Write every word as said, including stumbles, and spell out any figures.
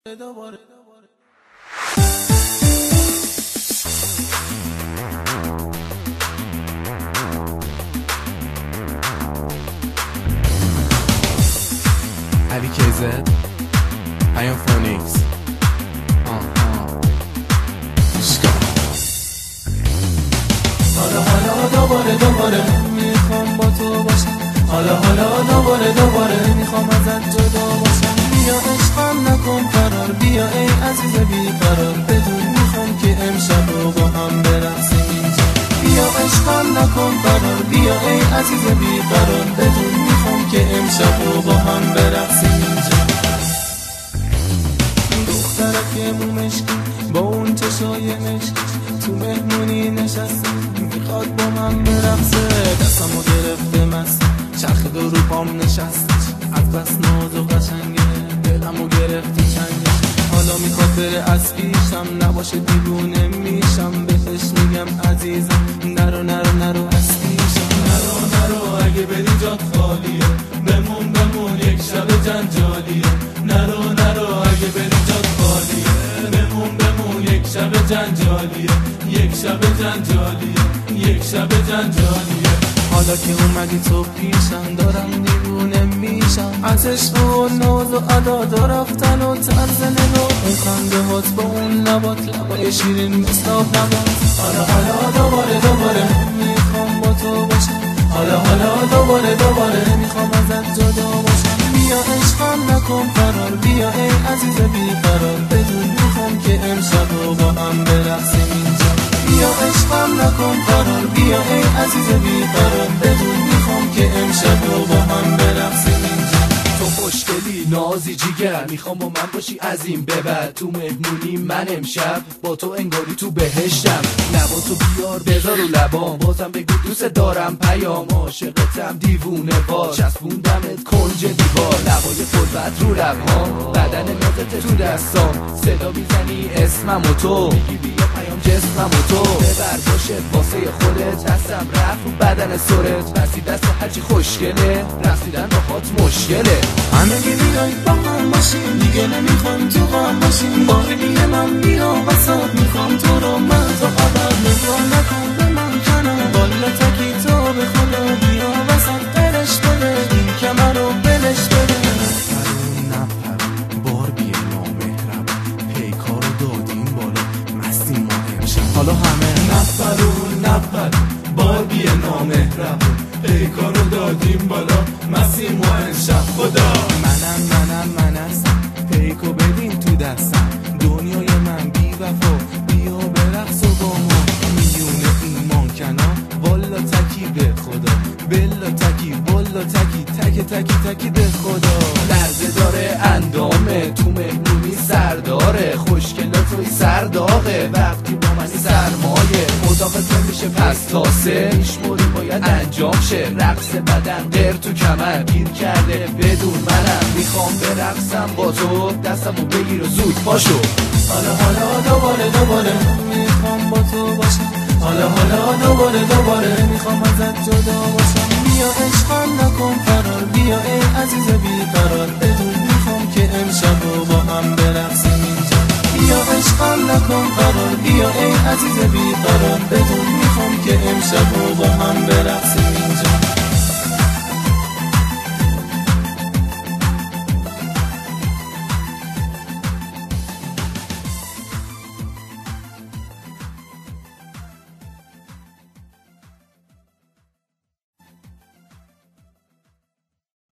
علی کیزد پیام فونیکس حالا حالا دوباره دوباره میخوام با تو باشم، حالا حالا دوباره دوباره میخوام ازت جدا باشم. بیا عشقم نکن قرار، بیا ای عزیز بیقرار، بدون میخوام که امشب رو با هم برقصیم اینجا. بیا عشقم نکن قرار، بیا ای عزیز بیقرار، بدون میخوام که امشب رو با هم برقصیم اینجا. دخترک مومشکی با اون چشای مشکی تو مهمونی نشسته، میخواد با من برقصه. دستمو گرفته مست، چرخ دو رو پام نشسته، از بس ناز و قشنگه دلمو گرفتی چنگه. حالا میخواد بره از پیشم، نباشه دیوونه میشم، بهش میگم عزیزم نرو نرو نرو از پیشم. نرو نرو اگه بری جات خالیه، بمون بمون یک شب جنجالیه. نرو نرو اگه بری جات خالیه، بمون بمون یک شب جنجالیه، یک شب جنجالیه، یک شب جنجالیه. حالا که اومدی تو پیشم دارم دیوونه میشم، از عشق و ناز و ادا و رفتن و طرز نگاه، اون خنده هات با اون لبات، لبای شیرین مثل آبنبات. حالا حالا دوباره دوباره میخوام با تو باشم، حالا حالا دوباره دوباره میخوام ازت جدا باشم. بیا عشقم نکن قرار، بیا ای عزیز بیقرار، بدون میخوام که امشب رو با هم برقصیم اینجا. بیا عشقم نکن قرار، بیا ای عزیز بیقرار، بدون میخوام که امشب رو با هم برقصیم اینجا. تو خوشگلی نازی جیگر، میخوام با من باشی از این به بعد. تو مهمونی من امشب با تو انگاری تو بهشتم. لبا تو بیار بذار رو لبام، بازم بگو دوست دارم پیام. عاشقتم دیوونه وار، چسبوندمت کنج دیوار. لبای فربت رو لبهام، بدن نازت تو دستام. صدا میزنی اسمم و تو میگی بیا پیام جسمم و تو. ببر باشه واسه خودت، دستم رفت رو بدن سرت. بسی دست هرچی خوشگله، رفتیدن باهات مشکله. همگی بیای با هم باشیم، دیگه نمیخوام تو غم باشیم. باقی من بیا وسط، میخوام تو رو من تا ابد. نگاه نکن به من کنم، بالا تکی تو به خدا. بیا وسط دلش بده، این کمر رو بلش بده. نپرون نپرون بار بیه نامهرب، پیکار رو دادیم بالا مستیم ما امشب. حالا همه نپرون نپرون بار بیه نامهرب، پیکار رو دادیم بالا مستیم ما امشب. خدا منم منم من هستم، پیکو بدین تو دستم. دنیای من بی وفا، بیا برقص و با ما. میونه ایمان کنا، والا تکی به خدا. بلا تکی والا تکی، تک تکی تکی به خدا. لرزه داره اندامه، تو مهمونی سرداره. خوشگلا توی سرداغه، وقتی با منی سرمایه. مدافعت نمیشه پس تاسه، میشموری باید انجام شه. رقص بدن غیر تو کمر، گیر کرده بدون منم. میخوام برقصم با تو، دستمو بگیر و زود پاشو. حالا حالا دوباره دوباره میخوام با تو باشم، حالا حالا دوباره دوباره میخوام ازت جدا باشم. بیا عشقم نکن قرار، بیا ای عزیز بیقرار، بدون میخوام که امشب رو با هم برقصیم اینجا. بیا عشقم نکن قرار، بیا ای عزیز بیقرار، بدون میخوام که امشب رو با هم برقصیم اینجا.